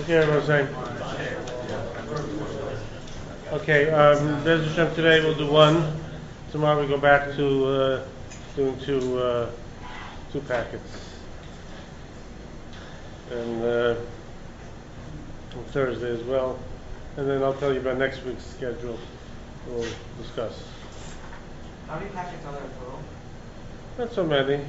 Yeah, Roseanne. Okay, Bez Hashem, today we'll do one. Tomorrow we go back to doing two packets. And on Thursday as well. And then I'll tell you about next week's schedule. We'll discuss. How many packets are there total? Not so many.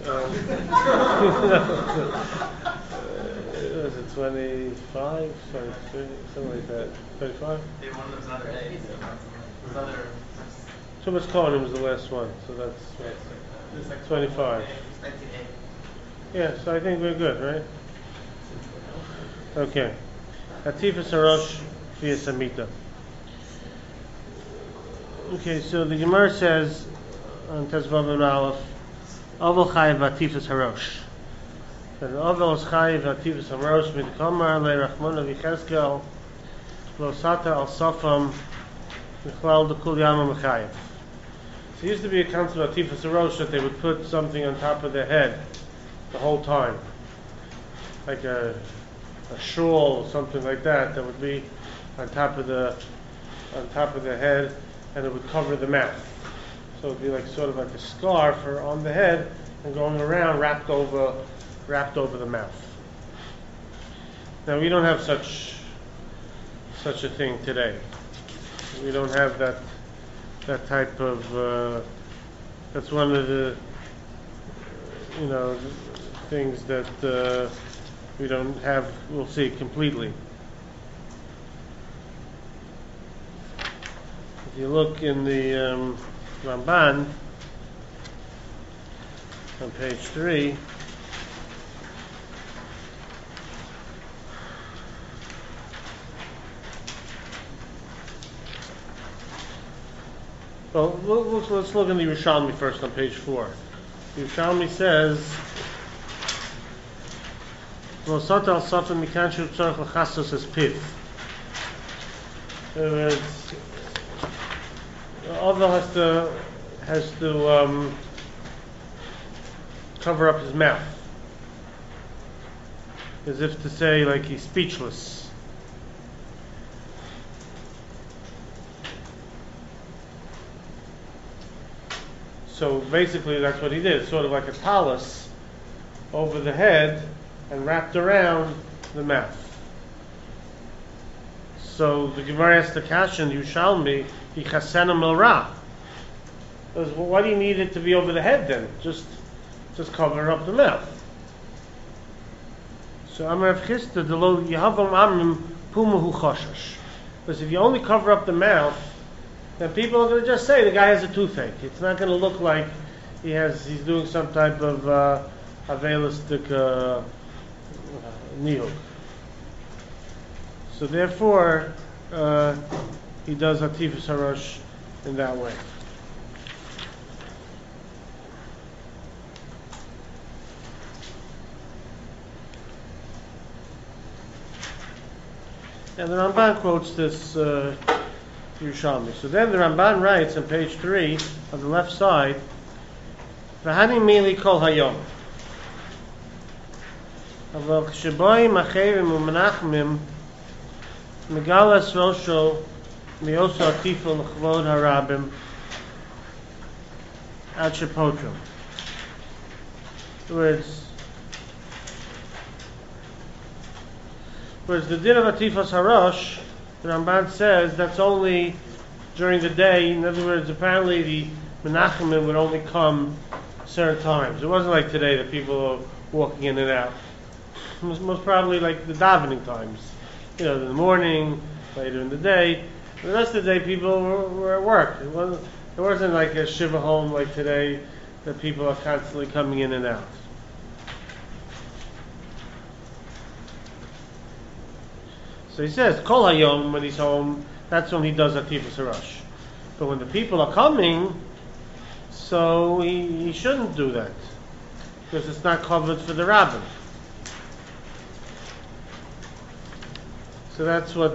Was it 25, 23, something like that? 25? Maybe one of those other days. Those other. Chumash Kohanim was the last one, so that's 25. Yeah, so I think we're good, right? Okay. Atifas Harosh via Samita. Okay, so the Gemara says on Tezvav and Aleph, Ovel Chayiv Atifas Harosh. And Ovel is Chayiv Atifas Harosh Midkamar Le'Rachmona V'Cheskel Lo Sata Al Sofam Michlal D'Kul Yama Mechayiv. There used to be a concept of Atifas Harosh that they would put something on top of their head the whole time, like a shawl or something like that would be on top of the head, and it would cover the mouth. So it would be like sort of like a scarf on the head and going around wrapped over the mouth. Now we don't have such a thing today. We don't have that type of. That's one of the things that we don't have. We'll see completely. If you look in the Ramban on page 3, well, let's look in the Yerushalmi first on page 4. The Yerushalmi says, "Lo sot al sofim mikan shu tzorach l'chasos es piv." Ovel has to cover up his mouth, as if to say, like he's speechless. So basically, that's what he did. Sort of like a talus over the head and wrapped around the mouth. So the Gemara asked the Kashan, Yushalmi, Yichasenem el Ra. Well, why do you need it to be over the head then? Just cover up the mouth. So Amar Rav Chisda, the lo Yehavam Amrim Pumahu Choshash. Because if you only cover up the mouth, then people are going to just say the guy has a toothache. It's not going to look like he's doing some type of avelistic nihuk. So therefore, he does Atifas Harosh in that way. And the Ramban quotes this Yerushalmi. So then the Ramban writes on page 3 on the left side, V'hani mili kol hayom. Aval k'sheboy machevim u'menachmim Megalas Rosho Mioso Atifel L'chvod Harabim Ad Shepotrim. Whereas the din of Atifas Harosh, the Ramban says that's only during the day. In other words, apparently the Menachemim would only come certain times. It wasn't like today that people are walking in and out. It was most probably like the davening times. In the morning, later in the day. The rest of the day, people were at work. It wasn't like a shiva home like today that people are constantly coming in and out. So he says, Kol Hayom, when he's home, that's when he does Atifas Harosh. But when the people are coming, so he shouldn't do that, because it's not covered for the rabbin. So that's what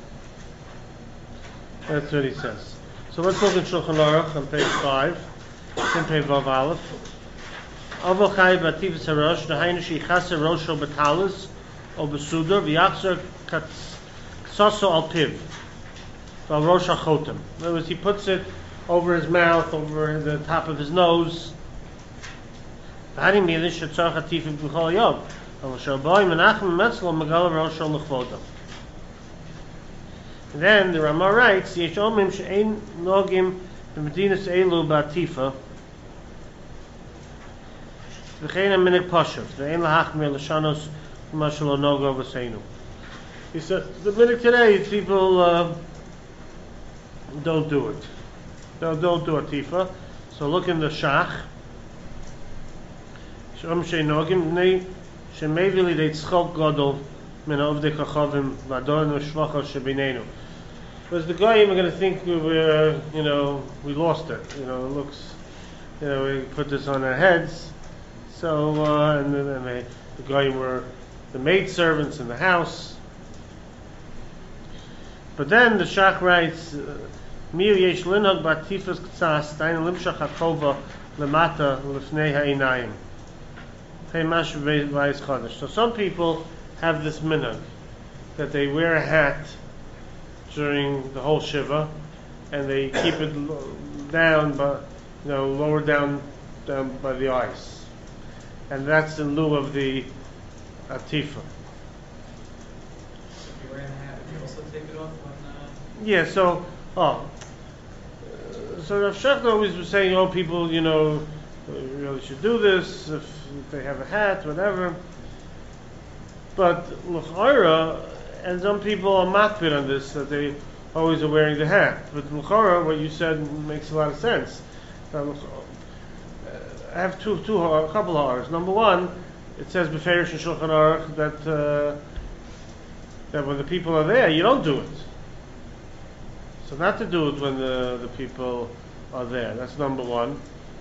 that's what he says. So let's look at Shulchan Aruch on page 5. Simpei Vav Aleph. Ovel Chayiv Atifas Harosh, Nahainu Sheichase Rosho Betalis, O Besudur, V'yachzer Ktsoso Al Piv, Val Rosh HaChotem. In other words, he puts it over his mouth, over the top of his nose. V'hani Milin Shetzorach Atifim B'chol Yom. Ovel Shoboi Menachem Metzlo Megala Rosho L'chvodam. Then the Rama writes, Yesh Omim She'ein Nogim B'Medinas Elu Ba'atifa V'chein Minik Poshav V'ein Lahachmir L'shanos Mashalo Nogo V'seinu. He said, the minute today, people don't do it. Don't do Atifa. So look in the Shach. She'om She'nogim B'nei She'mevili De'tzchok Godol Min Ovdei Chachavim V'adon V'shvacha She'bineinu. Because the Goyim are going to think we lost it. It looks, we put this on our heads. So, and then the Goyim were the maid servants in the house. But then the Shach writes, Mir yesh linhag b'atifas k'tzas, dain limshach hakova lemata l'fnei ha'inayim. Hey mash v'ayis chodesh. So some people have this minhag, that they wear a hat during the whole Shiva, and they keep it down, but lower down by the eyes, and that's in lieu of the Atifa. If you're wearing a hat, you also take it off when... Yeah, so Rav Shechter always was saying, people, really should do this if they have a hat, whatever. But l'chayra, and some people are makbid on this, that they always are wearing the hat. But l'chayra, what you said makes a lot of sense. I have a couple of hours. Number one, it says b'ferish and Shulchan Aruch that when the people are there, you don't do it. So not to do it when the people are there. That's number one.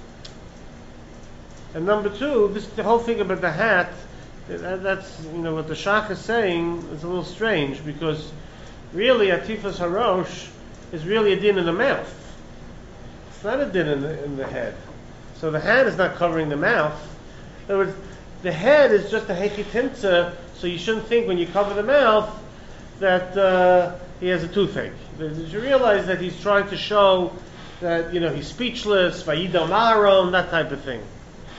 And number two, the whole thing about the hat, that's what the Shach is saying is a little strange, because really Atifas Harosh is really a din in the mouth. It's not a din in the head. So the hat is not covering the mouth. In other words, the head is just a hechitimtza, so you shouldn't think when you cover the mouth that he has a toothache. You realize that he's trying to show that he's speechless, vayidam aron, that type of thing.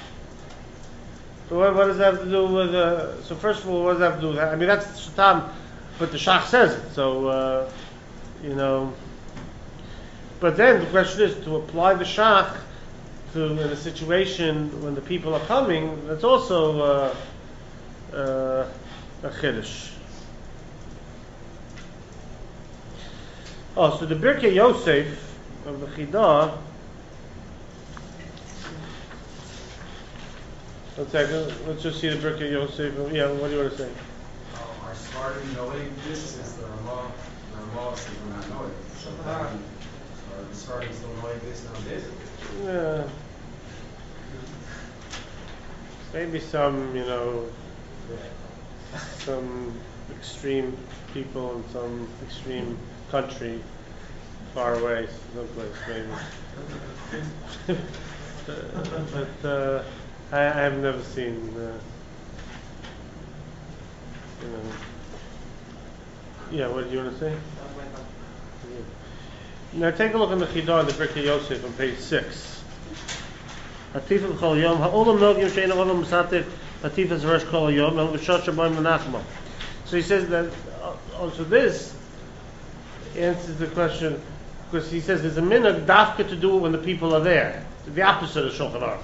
So what does that have to do with? So first of all, what does that have to do with that? I mean, that's Shaitan, but the Shach says it. So But then the question is to apply the Shach in a situation when the people are coming. That's also a chiddush. So the Birkei Yosef of the Chidah. One second. Let's just see the Birkei Yosef. Yeah, what do you want to say? Our starting knowing this is the Ramah. The Ramah is we're not knowing. So are the starting still knowing this nowadays? Yeah. Maybe some, some extreme people in some extreme country, far away, someplace maybe. But I have never seen, Yeah, what did you want to say? Now take a look in the Chidah, the Birkei Yosef, on page 6. Atifah b'chol yom, ha'olam nogim she'ein olam m'satif, atifah z'rosh kol yom, el v'shot shaboim l'nachmo. So he says that, also this answers the question, because he says there's a minhag dafka to do it when the people are there. The opposite of Shulchan Aruch.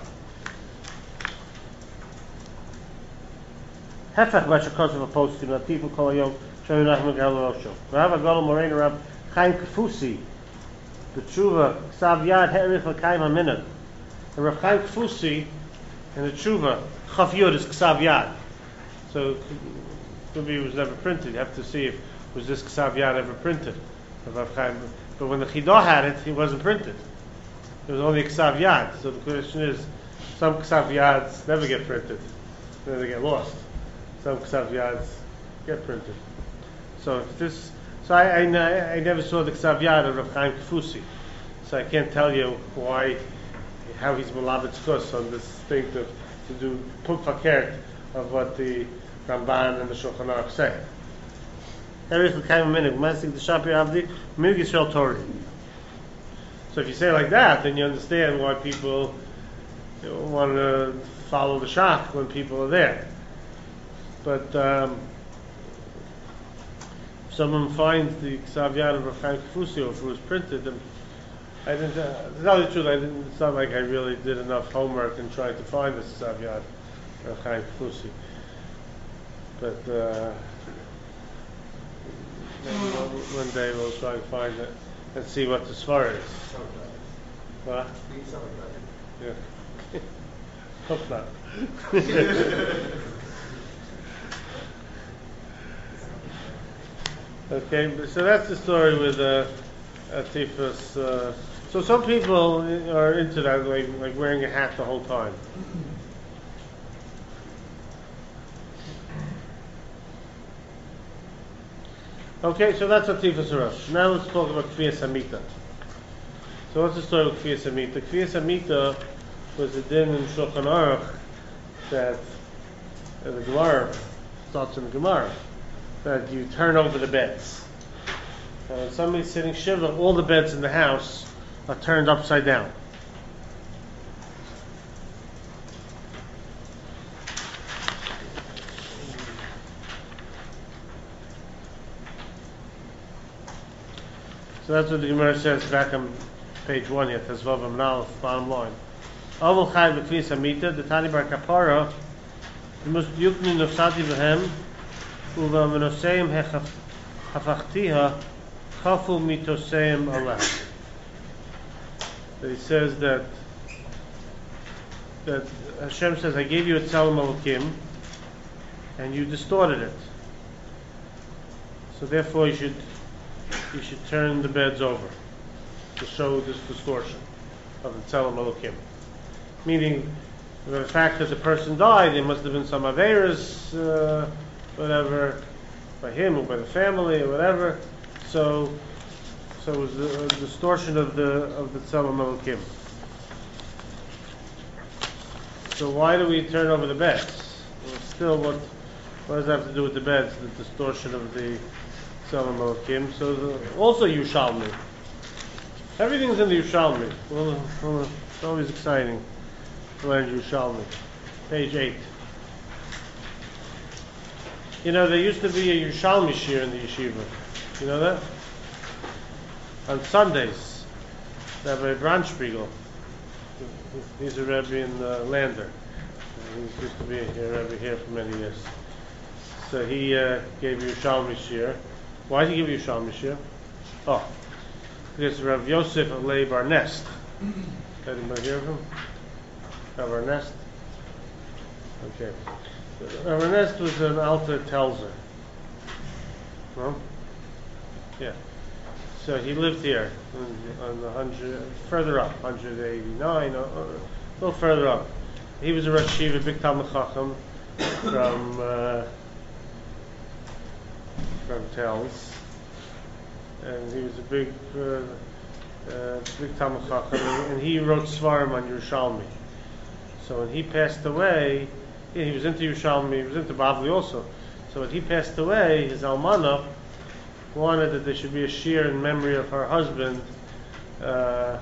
Hefech v'shakos of a posting, atifah kol yom, she'ein nachmo gal rosho. Rav Agol Morein Rav Chaim Kafusi, b'tshuva, ksav yad he'erich l'kaim ha'minhag. And Rav Chaim Kfusi in the Tshuva, Chaf Yud is Ksav Yad. So could be it was never printed. You have to see if was this Ksav Yad ever printed. But when the Chidah had it, it wasn't printed. It was only Ksav Yad. So the question is, some Ksav Yads never get printed. Then they get lost. Some Ksav Yads get printed. So I never saw the Ksav Yad of Rav Chaim Kfusi. So I can't tell you why how he's malabitz kus on this thing to do put fakert of what the Ramban and the Shulchan Aruch say. Erich l'kayim minig masik d'shapi avdi minig Yisrael Torah. So if you say it like that, then you understand why people want to follow the shach when people are there. But if someone finds the Ksav Yad of Rav Chaim Kufusi, or if it was printed, then I didn't. To tell you the truth, it's not like I really did enough homework in trying to find this Ksav Yad of Rav Chaim Kufusi. But maybe one day we'll try and find it and see what the svar is. What? Yeah. Hope not. Okay, so that's the story with Atifas. So some people are into that, like wearing a hat the whole time. Okay, so that's Atifas Harosh. Now let's talk about Kfiyas Hamita. So what's the story with Kfiyas Hamita? Kfiyas Hamita was a din in Shulchan Aruch that the Gemara starts in the Gemara that you turn over the beds. Somebody's sitting shiva, all the beds in the house are turned upside down. So that's what the Gemara says back on page 1 here, Tezvav Amnal, bottom line. Avol Chai B'Kfiyas Hamita, the Tani Bar Kapara, the most yukni nufsati v'hem, uva menoseim hafachtiha, chafu mitoseim aleh. He says that Hashem says, I gave you a tzelem elokim, and you distorted it. So therefore you should turn the beds over to show this distortion of the tzelem elokim. Meaning, the fact that the person died, there must have been some averas, whatever, by him or by the family or whatever. So it was a distortion of the tzelem elokim. So why do we turn over the beds? Well, still, what does that have to do with the beds? The distortion of the tzelem elokim. So also Yushalmi. Everything's in the Yushalmi. Well, it's always exciting. Learn Yushalmi, page 8. You know, there used to be a Yushalmi shir in the yeshiva. You know that? On Sundays, Rabbi Branspiegel, he's a Rebbe in Lander. He used to be a Rebbe here for many years. So he gave Yushalmi shir. Why did he give Yushalmi shir? Oh, because Rav Yosef Alei Barnest. Anybody hear of him? Rav Ernest? Okay. Rav Ernest was an Alter Telzer. No? Yeah. So he lived here on the 100, further up, 189, a little further up. He was a Rosh Yeshiva, big Talmid Chacham from Telz. And he was a big Talmid Chacham, and he wrote Svarim on Yerushalmi. So when he passed away, he was into Yerushalmi, he was into Bavli also. So when he passed away, his almana wanted that there should be a shir in memory of her husband. So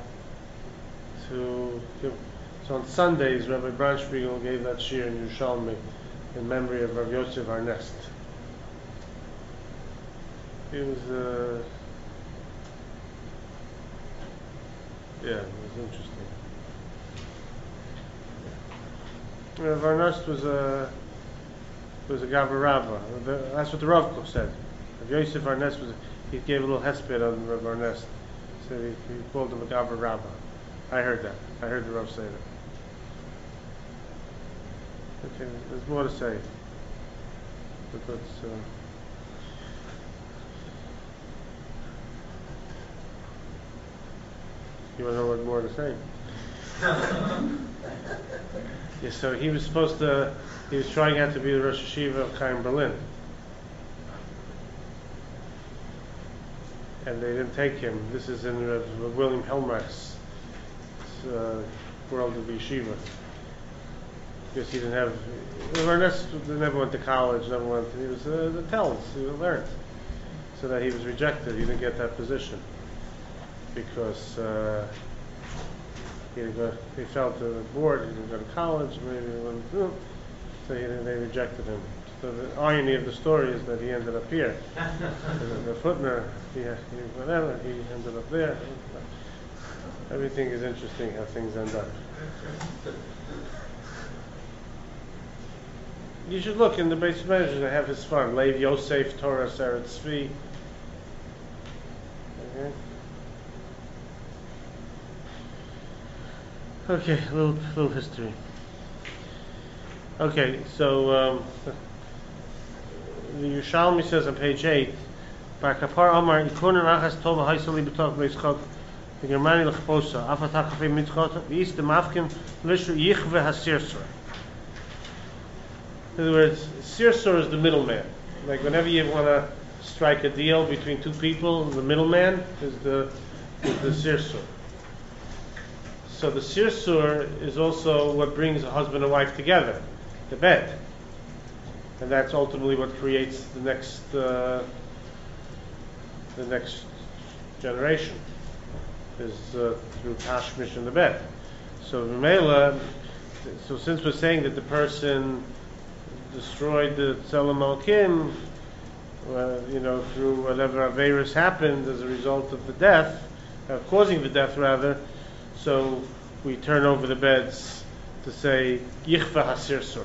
on Sundays, Rabbi Branspiegel gave that shir in Yerushalmi in memory of Rav Yosef Arnest. He was, it was interesting. Rav Arnest was a Gavra Rabbah. That's what the Rav Kook said. Rav Yosef Arnest he gave a little hesped on Rav Arnest. So he called him a Gavra Rabbah. I heard that. I heard the Rav say that. Okay, there's more to say. But that's, you want to know what more to say? Yeah, so he was trying out to be the Rosh Yeshiva of Chaim Berlin. And they didn't take him. This is in William Helmreich's world of yeshiva. Because he didn't have, they never went to college, he was the tells, he learned. So that he was rejected, he didn't get that position. Because he felt bored, he didn't go to college, maybe he wasn't, so they rejected him. So the irony of the story is that he ended up here. The footnote, he ended up there. Everything is interesting how things end up. You should look in the base measures. They have his farm. Lev Yosef Torah Seret Tzvi. Okay, a little history. Okay, so the Yerushalmi says on page 8, Bar Kapar Amar Ikonen Achas Tova Haisali B'Tok B'Yitzchok the Germani L'Chposa Afatach Afei Mitzchot V'Yis the Mafkin L'Shu Yichve HaSirsur. In other words, Sirsur is the middleman. Like whenever you want to strike a deal between two people, the middleman is the Sirsur. So the Sirsur is also what brings a husband and wife together, the bed. And that's ultimately what creates the next generation, is through Tashmish in the bed. So since we're saying that the person destroyed the Tzelem Malkim, through whatever Averis happened as a result of the death, causing the death rather, so we turn over the beds to say Yichva HaSirsur.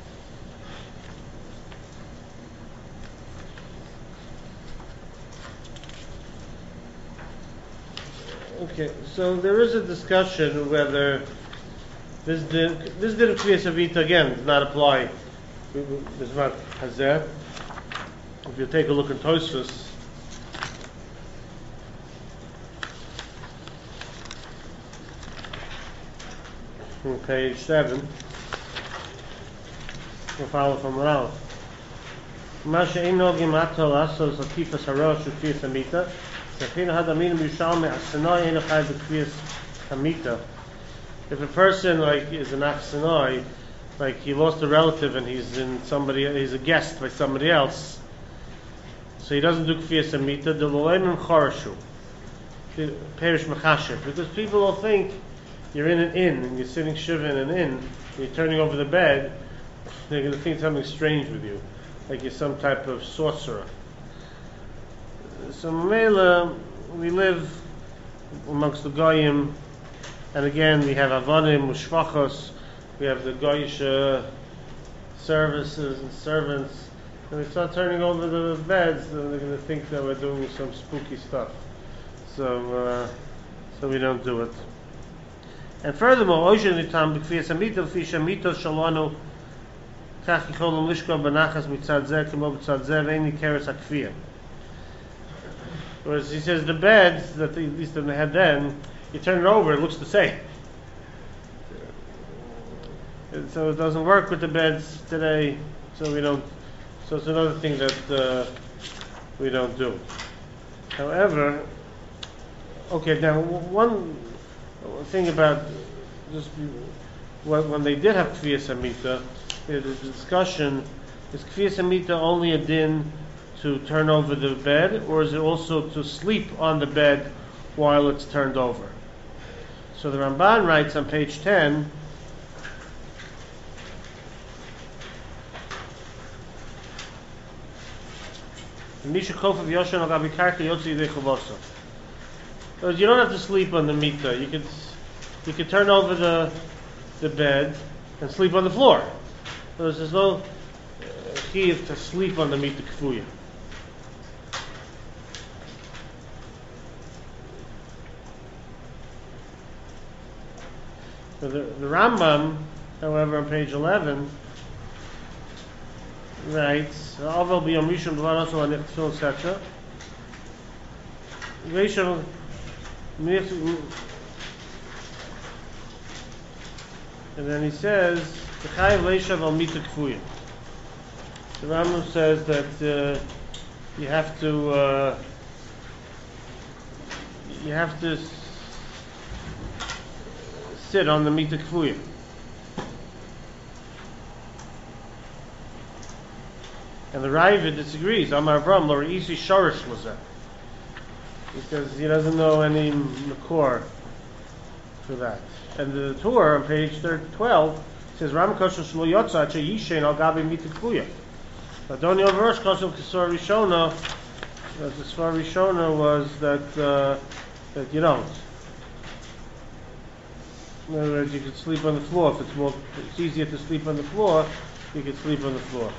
Okay, so there is a discussion whether this din of Kviyas Avita again does not apply. There's not Hazeh. If you take a look in Tosfos, on page 7, we'll follow from Rav. Masha Einogim Atol Asos Atifas Harosh Kviyas Amita. If a person is an achsanoi, like he lost a relative and he's a guest by somebody else, so he doesn't do kfiyas amita, the lo'emim chorashu, perish mechashev, because people will think you're in an inn and you're sitting shiva in an inn, and you're turning over the bed, they're going to think something strange with you, like you're some type of sorcerer. So Mela, we live amongst the Goyim, and again we have Avonim, Ushvachos, we have the Goyish services and servants, and we start turning over the beds, then they're going to think that we're doing some spooky stuff. So we don't do it. And furthermore, Oishen Nitam B'Kfiyas Amita V'Fisha Mito Shalonu Kach Yicholom Lishko B'Nachas Mitzad Zeh Kimo B'Tzad Zeh V'Eini Keres HaKfiyah. Whereas he says the beds that at least they had then, you turn it over, it looks the same. And so it doesn't work with the beds today. So we don't. So it's another thing that we don't do. However, okay. Now one thing about just when they did have Kviyas Amita, there's a discussion: is Kviyas Amita only a din to turn over the bed, or is it also to sleep on the bed while it's turned over? So the Ramban writes on page 10, you don't have to sleep on the mita. You could turn over the bed and sleep on the floor. So there's no key to sleep on the mita kfuya. So the Rambam, however, on page 11, writes, Aval b'yom rishon b'var also anich tefillin, etc. And then he says, T'chayev leishav al mita kfuya. The Rambam says that you have to sit on the Mita Kfuya. And the Ravid disagrees. Amar Avram lo re'isi shorish l'zeh, because he doesn't know any makor for that. And the Torah on page 12 says Ram kosher shlo yotza che yishen al gabi Mita Kfuya. Adoni Overosh kosher Kesor Rishona. The Svar Rishona was that you don't. In other words, you could sleep on the floor. If it's easier to sleep on the floor, you could sleep on the floor.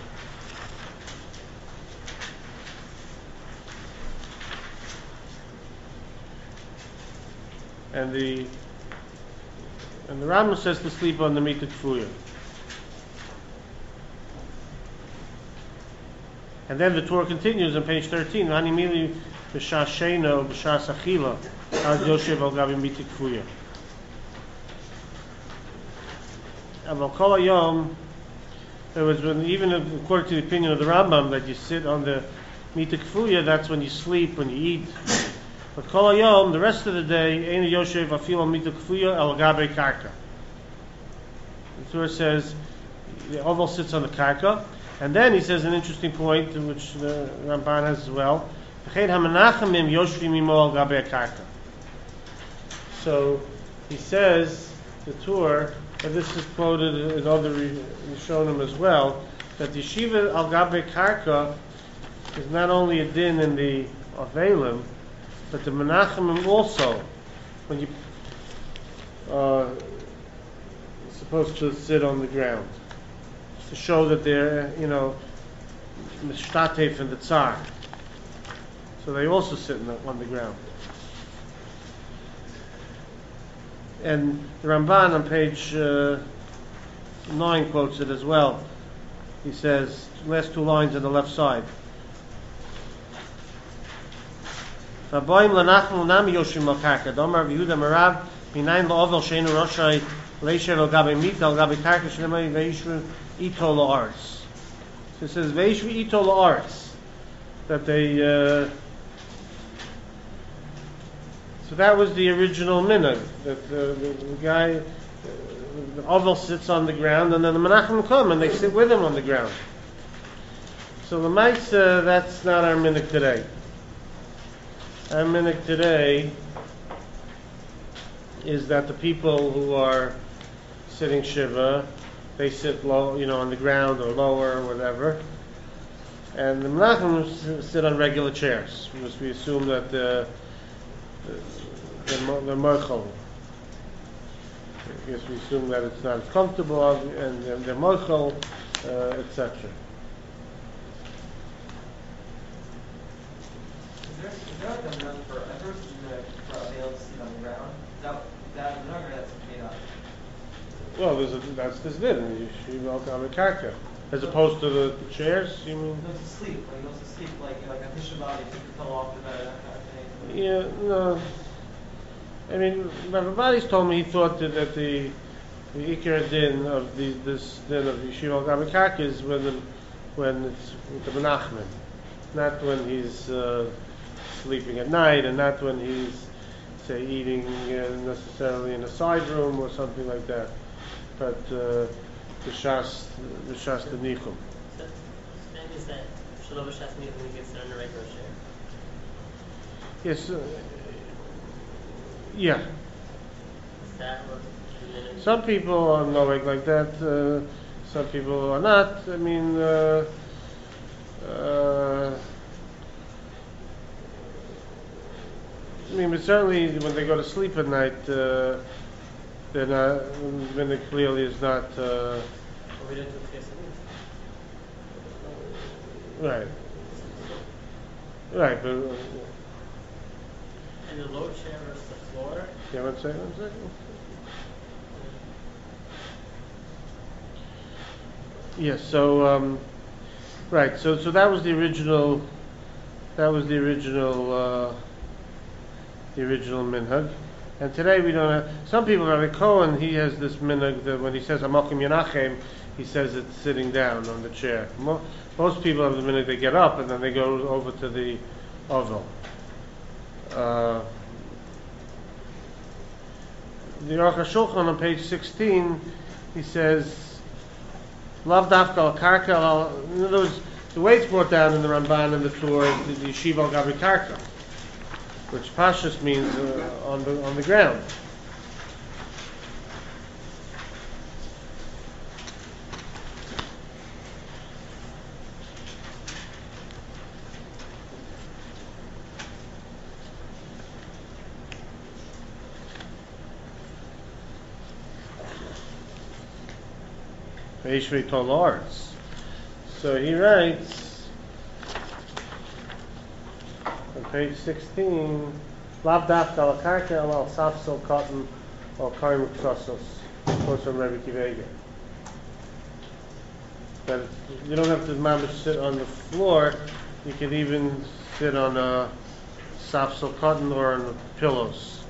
And the Rambam says to sleep on the Mita Kfuya. And then the Torah continues on page 13. Ani mili b'shas sheino b'shas achila az yoshev al gabi Mita Kfuya. Aval kol hayom, it was when, even according to the opinion of the Rambam, that you sit on the Mita Kfuya, that's when you sleep, when you eat. But kol hayom, the rest of the day, ein yoshev afil al Mita Kfuya al gabi karka. The Torah says the oval sits on the karka. And then he says an interesting point, which the Ramban has as well. So he says, the Torah, and this is quoted in other Rishonim as well, that the Yeshiva al Gabe Karka is not only a din in the Avelim, but the Menachem also, when you're supposed to sit on the ground, to show that they're, mishtatef and the tsar. So they also sit on the ground. And the Ramban on page 9 quotes it as well. He says, last two lines on the left side. V'boim lanachmu nami yoshim al karka. Domar v'Yehuda merav minayin la'ovel sheinu roshai leisher al gabi mita al gabi karka shlemai v'yishru ito la'aretz. So it says v'yishru ito la'aretz, that they. So that was the original minhag, that the guy, the ovel sits on the ground, and then the menachem come and they sit with him on the ground. So the Maisa, that's not our minhag today. Our minhag today is that the people who are sitting shiva, they sit low, on the ground or lower or whatever, and the menachem sit on regular chairs, because we assume that the mochel. I guess we assume that it's not as comfortable, and the mochel, etc. Is there like a minhag for ever for a male to sit on the ground? That minhag that's made up? Well, that's this din in Yeshiva al Gabe Karka, as opposed to the chairs. You mean? No, to sleep. Like he goes to sleep, like a Tisha B'Av, you take the pillow off the bed, that kind of thing. Yeah, no. I mean, everybody's told me he thought that the Ikar din of this din of Yeshiva al Gabe Karka is when it's with the Menachem, not when he's sleeping at night, and not when he's, say, eating necessarily in a side room or something like that. But the Shas the Nichum. So, and is that Shalom Shas Nichum gets on a regular chair? Yes. Yeah. Is that what? Some people are knowing like that. Some people are not. I mean, but certainly when they go to sleep at night, they're not. When it clearly is not. We didn't do this. Right. Right, but. And the low chair versus the floor? Yeah, one second. Yes, so right, so that was the original minhag, and today we don't have. Some people, Rabbi Cohen, he has this minhag that when he says Hamakim Yanachem, he says it's sitting down on the chair. Most people have the minhag they get up and then they go over to the oval. the Aruch HaShulchan on page 16, he says, Lav dafka al karka, in other words, the way it's brought down in the Ramban and the Tur is the yeshiva al gabi karka, which pashtus means on the ground. So he writes on page 16, Lav dafka al karka al safsel cotton or karim ksosos. Quotes from Rebbe Kivega. That you don't have to mamish sit on the floor. You can even sit on a safsel cotton or on the pillows.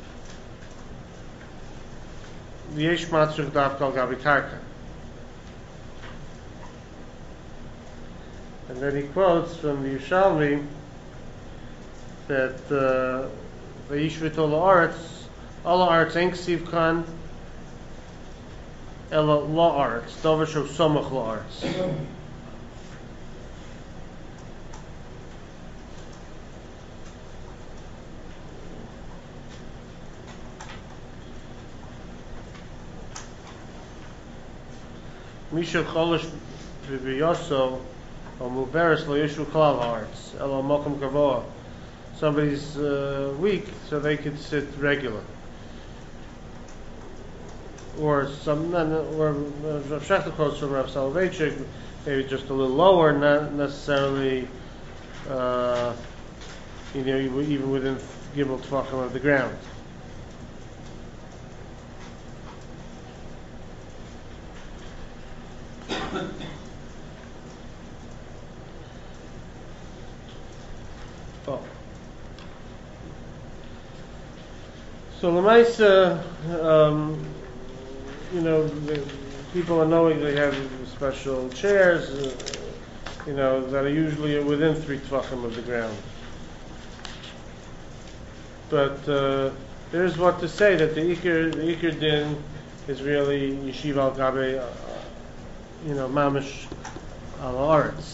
The yesh matzrich dafka al gabi karka. And then he quotes from the Yerushalmi that the Yishvit Ola Aretz Ein Ksiv Kan Ela La Aretz Dover Shov Somach La Aretz. Misha Cholish V'Yoso Muberes lo yishu klal haaretz elo mokum gavoa. Somebody's weak, so they could sit regular. Or some, or Rav Shechter quotes from Rav Soloveitchik, maybe just a little lower, not necessarily, even within Gimel Tvachim of the ground. So Lamaisa, the people are knowing they have special chairs, that are usually within 3 tvachim of the ground. But there's what to say that the Iker Din is really Yeshiva al Gabe, Mamish al Aretz.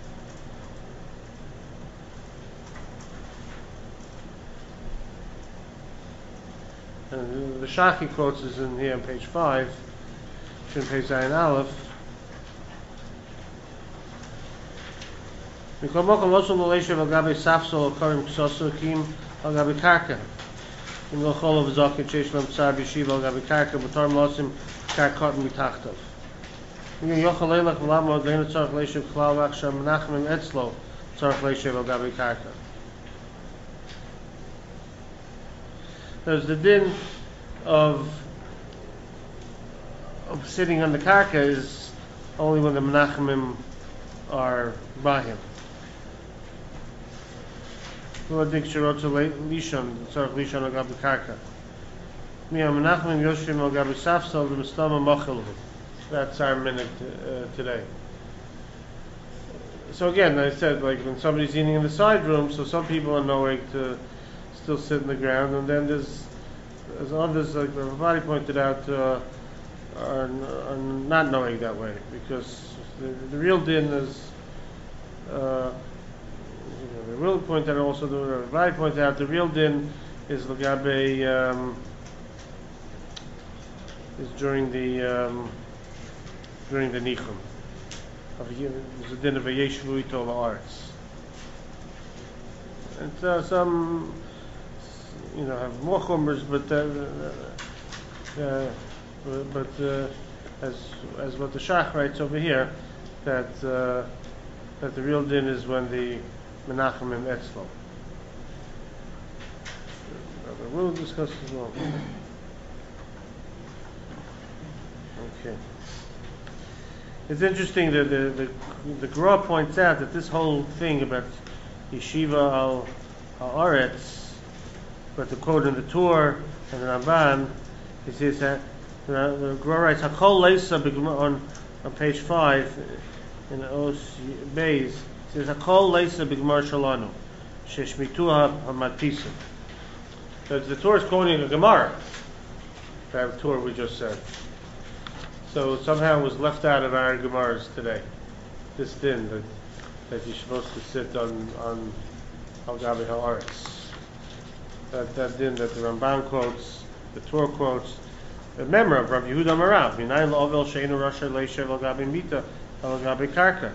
And the Shaki quotes is in here on page 5, in page Zayin Aleph. Mikol mokom lo shel leishav al gabi safsol or karim ksoso kim al gabi karka. In lo chol of zaken sheish lam tsar b'yeshiva al gabi karka b'tar mosim karkot mitachtav. Yochel leilach v'lam od leinu tzarech leishav klal vach sham menachem etzlo tzarech leishav al gabi karka. There's the din of sitting on the karka is only when the menachemim are by him. That's our minute today. So again, I said, like when somebody's eating in the side room, so some people are knowing to still sit in the ground, and then there's others, like Ravadi pointed out, are not knowing that way, because the real din is, the real point that also the Ravadi pointed out, the real din is Lagabe, is during the Nichum. There's a din of a Yeshvu Ito La'aretz. And some have more chumras, but as what the Shach writes over here, that the real din is when the menachemim etzlo. We'll discuss as well. Okay. It's interesting that the Gra points out that this whole thing about Yeshiva al Aretz, but the quote in the Tur and the Ramban, he says that the Gra writes Hakol Leisa on page 5 in Os Beis. It says Hakol Leisa B'Gemar Shalanu Sheshmituha HaMatisim. So the Torah is quoting a Gemara, that tour we just said. So somehow it was left out of our Gemaras today. This din that you're supposed to sit on Al Gabi Haaretz. That din that the Ramban quotes, the Torah quotes, a member of Rav Yehuda Marav. Minayin la'ovel she'enu rasha leishev al gabi mita al gabi karka.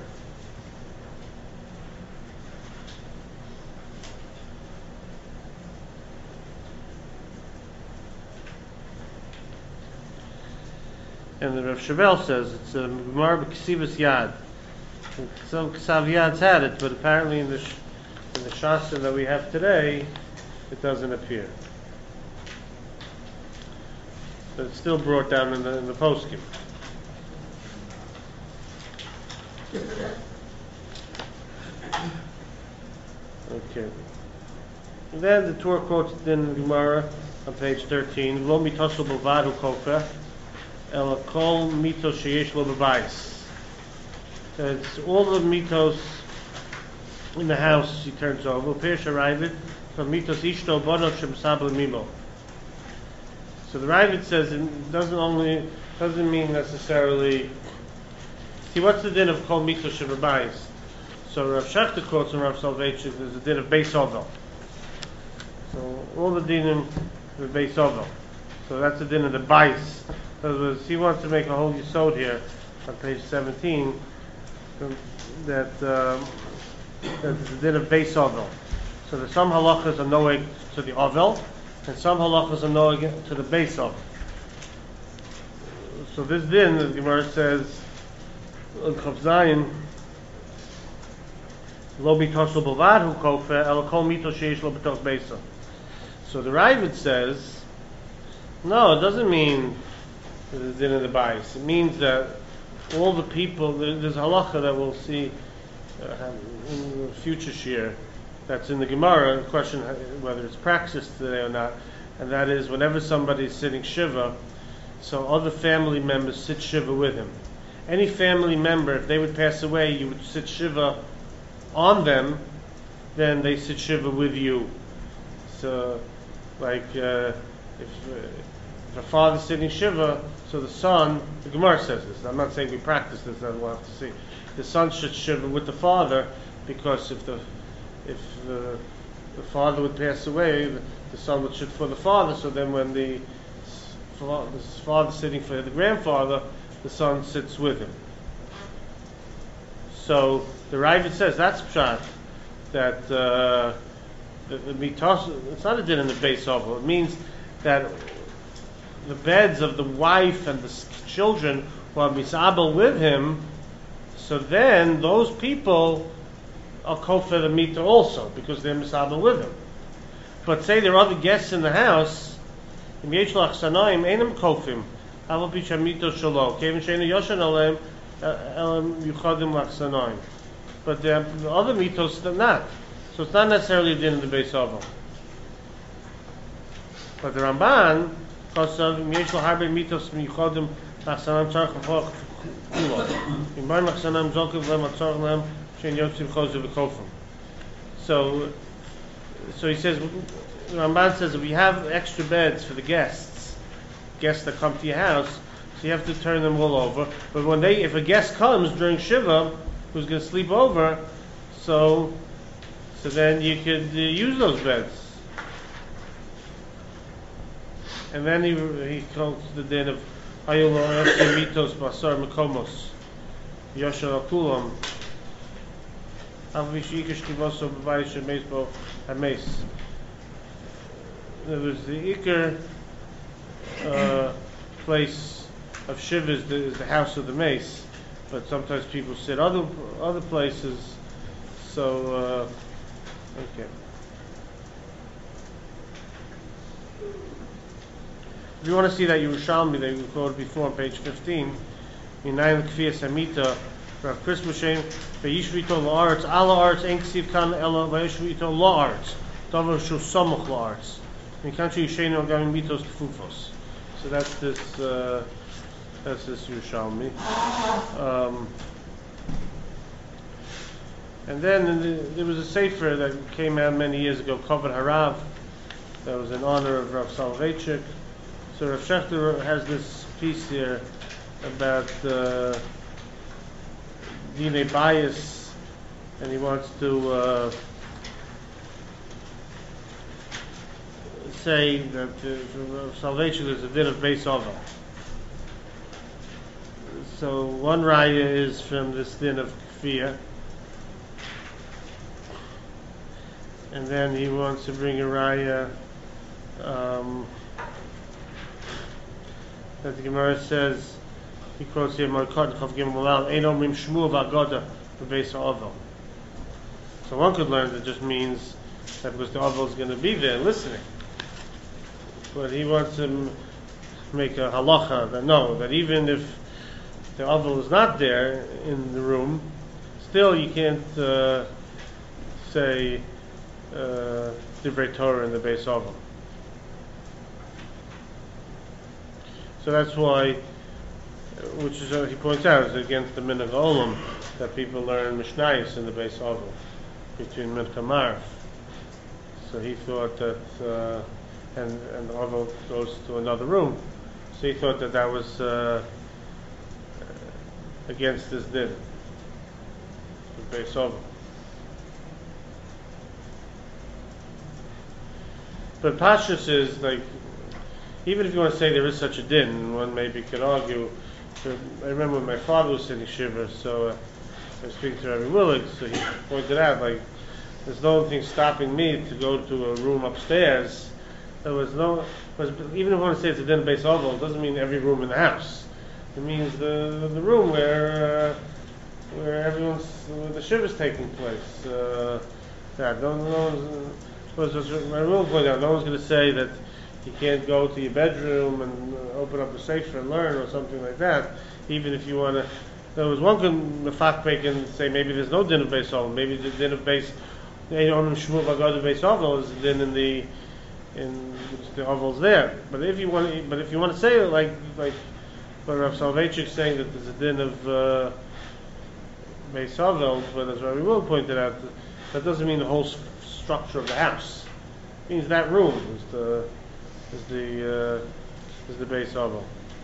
And the Rav Shavel says it's a Gemara b'Ksivas Yad. Some Ksav Yad's had it, but apparently in the Shastra that we have today, it doesn't appear. But it's still brought down in the poskim. Okay. And then the Torah quotes in Gemara on page 13. Lo mitosel b'vad hu kofeh, ela kol mitos sheyesh lo b'bayis. It's all the mitos in the house he turns over. Peirush Ravid from mitos ishto bono shemsabel mimo. So the Ravid says it doesn't mean necessarily. See, what's the din of kol mitos shebayis? So Rav Shechter quotes from Rav Soloveitchik, there's a din of beis ovel. So all the dinim of beis ovel. So that's the din of the bais. So he wants to make a whole yisod here on page 17 that the din of beis ovel. So there's some halachas are noeg to the ovel, and some halachas are noeg to the beis ovel. So this din, the Gemara says, on Chav Zayin, lo mitosel b'vad hu kofeh, el kol mitos sheish lo b'tos beisa. So the Ravid says, no, it doesn't mean that it's din of the bais. It means that all the people, there's halacha that we'll see in the future shir, that's in the Gemara, the question whether it's practiced today or not, and that is whenever somebody's sitting shiva, so other family members sit shiva with him. Any family member, if they would pass away, you would sit shiva on them, then they sit shiva with you. So, like if a father's sitting shiva, so the son, the Gemara says this. I'm not saying we practice this. We'll have to see. The son should shiva with the father, because if the father would pass away, the son would sit for the father. So then, when the father's sitting for the grandfather, the son sits with him. So the Ravid says that's pshat, that the mitos, it's not a din in the beis ovel. It means that the beds of the wife and the children who are misabel with him, so then those people are kofeh the mita also, because they're misabel with him. But say there are other guests in the house, im yesh lach sanoim einam kofim, aval pi shamito shelo, kevin sheinu yoshan aleim elam yuchadim lach sanoim. But the other mitos are not. So it's not necessarily a din in the beis ovel. But the Ramban, because of yesh laharbe mitos yuchadim lach sanoim tzarech v'choch kulo. Im bar lach sanoim zolkev lem atzarech lem shein yotzim chozu v'kofim. So he says, Ramban says, if we have extra beds for the guests that come to your house, so you have to turn them all over. But if a guest comes during Shiva, who's going to sleep over, so then you could use those beds. And then he calls the din of Hayulo Mitos Basar Mekomos Yosher Akulam. There was the Iker place of Shiva is the house of the mace, but sometimes people sit other places. So okay. If you want to see that Yerushalmi that we quoted before on page 15, Minayin Kfiyas Hamita. Rav Chris Moshe, Vayishvito la'aretz, ala aretz, ein ksiv kan ela, Vayishvito la'aretz, davar shu samuch la'aretz. Mikanchu yishenu agam mitos kfufos. So that's this Yerushalmi. And then there was a sefer that came out many years ago, Kavod Harav, that was in honor of Rav Soloveitchik. So Rav Shechter has this piece here about Dinei bias, and he wants to say that salvation is a din of Beis Ovel. So one raya is from this din of Kfiyah, and then he wants to bring a raya that the Gemara says, he quotes here, Markot Chav Gimel Malal, Ein Omrim Shmu V'Agoda B'Beis Ovel. So one could learn that just means that because the Ovel is going to be there listening. But he wants to make a halacha that no, that even if the Ovel is not there in the room, still you can't say Divrei Torah in the Beis Ovel. So that's why, which is he points out, is against the Minhag Olam that people learn Mishnayos in the Beis Ovel between Mincha Marv. So he thought that, and the Ovel goes to another room. So he thought that that was against this din, the Beis Ovel. But Pashtus is like, even if you want to say there is such a din, one maybe could argue. So I remember when my father was sitting Shiva, so I was speaking to Rabbi Willig, so he pointed out, like, there's no thing stopping me to go to a room upstairs. There was no, even if you want to say it's a din Beis Ovel, it doesn't mean every room in the house. It means the room where the Shiva is taking place. My rule pointed out, no one's going to say that you can't go to your bedroom and open up a sefer and learn or something like that. Even if you want to, there was one good mefakbek and say maybe there's no din of Beis Ovel. Maybe the din of Beis Ovel is the din in which the Ovel's there. But if you want to say it like what Rav Soloveitchik is saying that there's a din of Beis Ovel, but as Rabbi Will pointed out, that doesn't mean the whole structure of the house. It means that room is the Beis Ovel.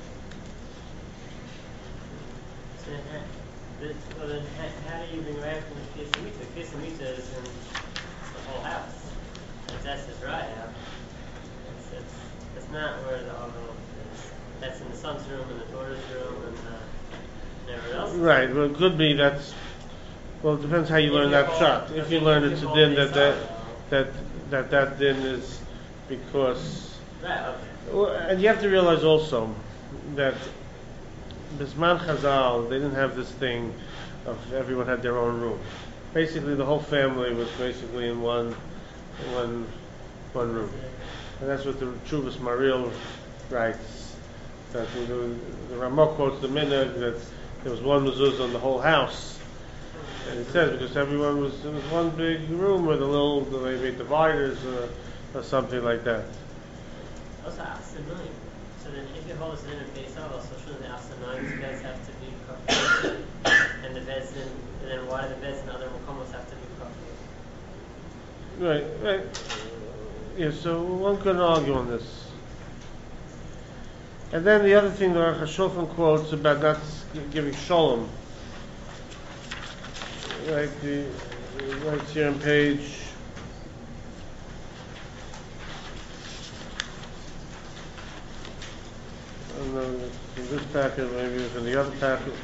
So then how do you bring around from the Kisa Mita? Kisa Mita is in the whole house. That's his right now. It's not where the Ovel is. That's in the son's room and the daughter's room and everywhere else. Right. Well, it could be that's. Well, it depends how you learn that shot. If you learn it's a din that din is because. Right. Okay. Well, and you have to realize also that Bisman Chazal, they didn't have this thing of everyone had their own room. Basically, the whole family was basically in one room, and that's what the Chuvas Maril writes. That the Ramah quotes the minhag that there was one mezuzah on the whole house, and it says because everyone it was one big room with they made dividers or something like that. Also, Afsanoim. So then, if you hold us in a Beis Ovel, so shouldn't the Afsanoim beds have to be covered? And the beds, and then why do the beds in other Mukomos have to be covered? Right. Yeah, so one could argue on this. And then the other thing the Aruch HaShulchan quotes about not giving shalom. Right here on page. I don't know, in this packet, maybe it's in the other packet.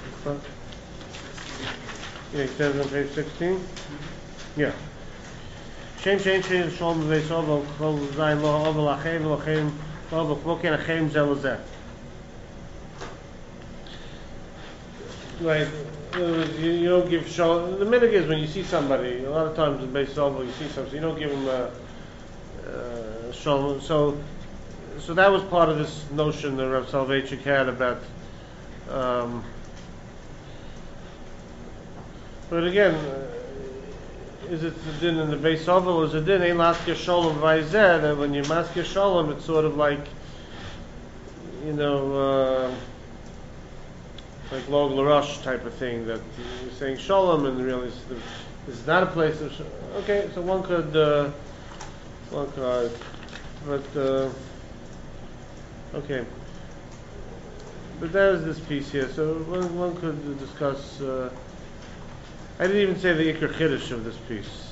Yeah, it says on page 16? Yeah. Shem Shalom Beis Ovel Kol Zayin Lo Ovel Achem Lochem Ovel Kvo Ken Achem Zel Zeh. Right, you don't give shalom. The minhag is when you see somebody, a lot of times in Beis Ovel you see something, so you don't give them shalom. So that was part of this notion that Rav Soloveitchik had about. But again, is it the din in the Beis Ovel or is it din ein laskir shalom v'ayzeh? That when you maskir shalom, it's sort of like, like log l'rosh type of thing that you're saying shalom and really this is not a place of okay. So one could, but. Okay. But that is this piece here. So one could discuss. I didn't even say the Iker Chiddush of this piece.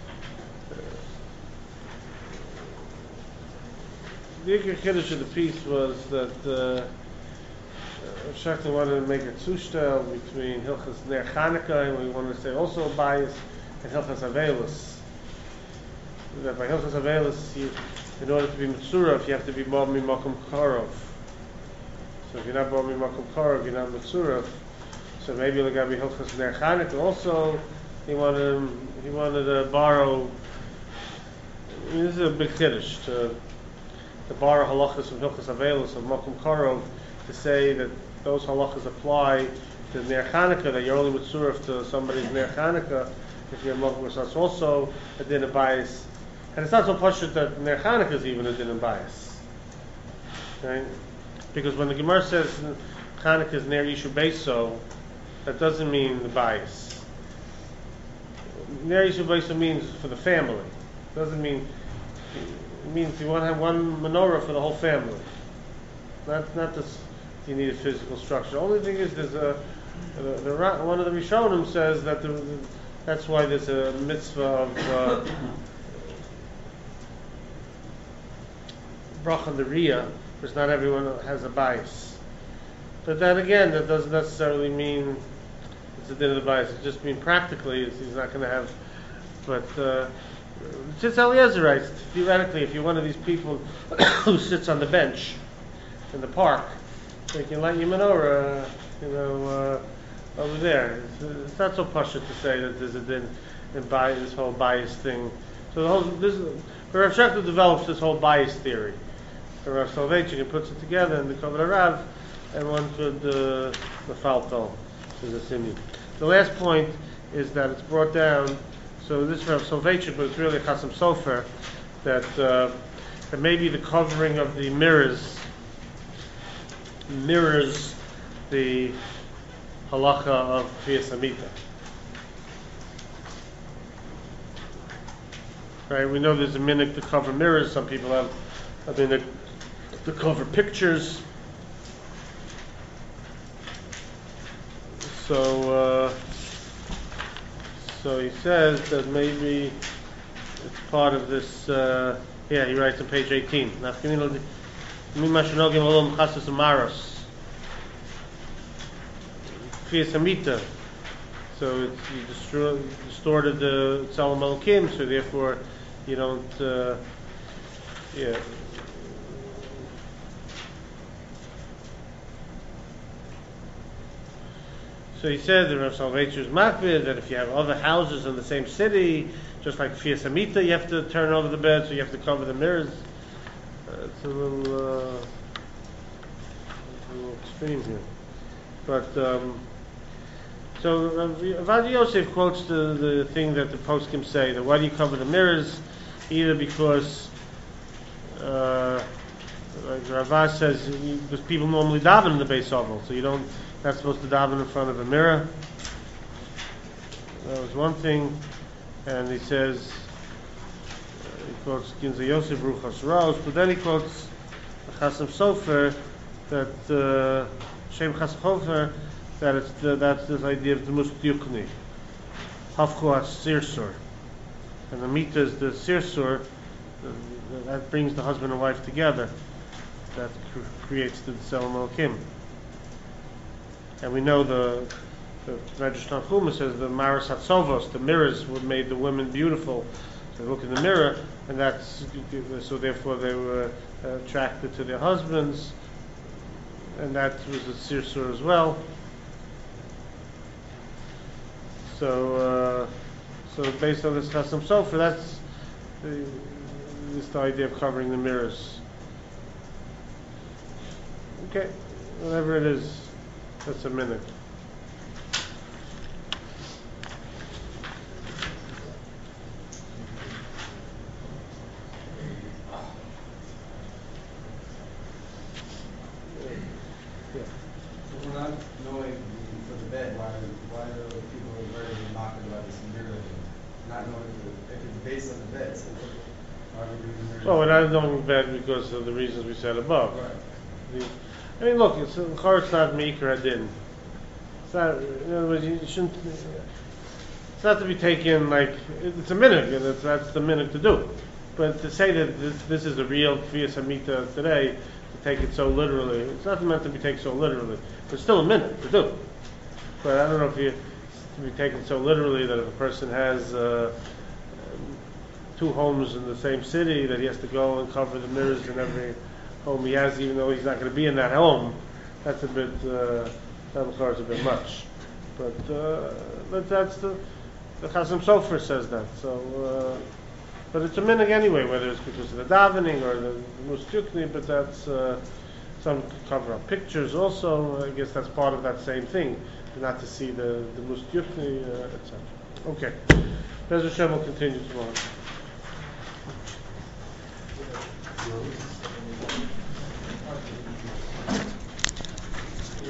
The Iker Chiddush of the piece was that Shachar wanted to make a tzustel between Hilchas Ner Chanukah, and we wanted to say also a bias, and Hilchas Avelis. That by Hilchas Avelis, in order to be Mitzurah, you have to be Bo Mimakom Karov. So if you're not Bo Mimakom Karov, you're not Mitzurah. So maybe Lagabi Hilchas Ner Chanukah also, he wanted to borrow. I mean, this is a big Chiddush to borrow halachas from Hilchas Avelis of Makom Karov, to say that those halachas apply to Ner Chanukah, that you're only Mitzurah to somebody's Ner Chanukah if you're Makom. So it's also a din of bias. And it's not so pashut that Ner Chanukah is even a din of bias. Right? Because when the Gemara says Chanukah is Ner Yishu Beiso, that doesn't mean the bias. Ner Yishu Beiso means for the family. It doesn't mean, it means you want to have one menorah for the whole family. Not just you need a physical structure. The only thing is there's one of the Rishonim says that that's why there's a mitzvah of brach on the riyah, because not everyone has a bias. But then again, that doesn't necessarily mean it's a din of the bias. It just means practically he's not going to have. But Tzitz Eliezer writes, theoretically, if you're one of these people who sits on the bench in the park, so you can light your menorah, over there. It's not so pashut to say that there's a din in this whole bias thing. So Rav Shachar develops this whole bias theory. Rav Soloveitchik puts it together in the Kavod Rav, and one could mefalto to the simi. The last point is that it's brought down. So this is Rav Soloveitchik, but it's really Chasam Sofer, that maybe the covering of the mirrors mirrors the halacha of Kriyas Hamita. Right? We know there's a minhag to cover mirrors. Some people have a minhag to cover pictures. So he says that maybe it's part of this. He writes on page 18. Kriyas Hamita. So you distorted the Tzelem Elokim, so therefore you don't. So he said that Rav Soloveitchik is makbid that if you have other houses in the same city, just like Kriyas Hamita, you have to turn over the bed, so you have to cover the mirrors. It's a little extreme here, but so Avad Yosef quotes the thing that the poskim say, that why do you cover the mirrors? Either because like Rava says, because people normally daven in the Beis Ovel, so you're not supposed to daven in front of a mirror. That was one thing. And he says, he quotes Ginza Yosef Ruchas Rosh, but then he quotes Chasam Sofer, that Shem Chasam Sofer, that that's this idea of the Musdyukni, Hafchu Sirsur, and the Mita is the Sirsur that brings the husband and wife together, that creates the Tzelem Elokim. And we know the Medrash Tanchuma says the Maras Hatzovos, the mirrors, would made the women beautiful. So they look in the mirror, and so therefore they were attracted to their husbands, and that was a Sirsur as well. So based on this Chasam Sofer, that's the idea of covering the mirrors. Okay, whatever it is, that's a minute. We're not knowing for the bed why are people very knocking about this mirror, not knowing if it's based on the bed. So why are we doing the mirror? Well, we're not knowing bed because of the reasons we said above. Right. I mean, look, it's not Meikar Adin. It's not, in other words, you shouldn't, it's not to be taken like, it's a minute, and that's the minute to do. But to say that this is a real Kfiyas Hamita today, to take it so literally, it's not meant to be taken so literally. It's still a minute to do. But I don't know if you to be taken so literally that if a person has two homes in the same city, that he has to go and cover the mirrors in every home he has, even though he's not going to be in that home. That's a bit, that requires a bit much. But that's the Chasam Sofer says that. So, but it's a minhag anyway, whether it's because of the davening or the mustyukni. But that's some cover up pictures also. I guess that's part of that same thing, not to see the mustyukni, etc. Okay, Bez Hashem will continue tomorrow.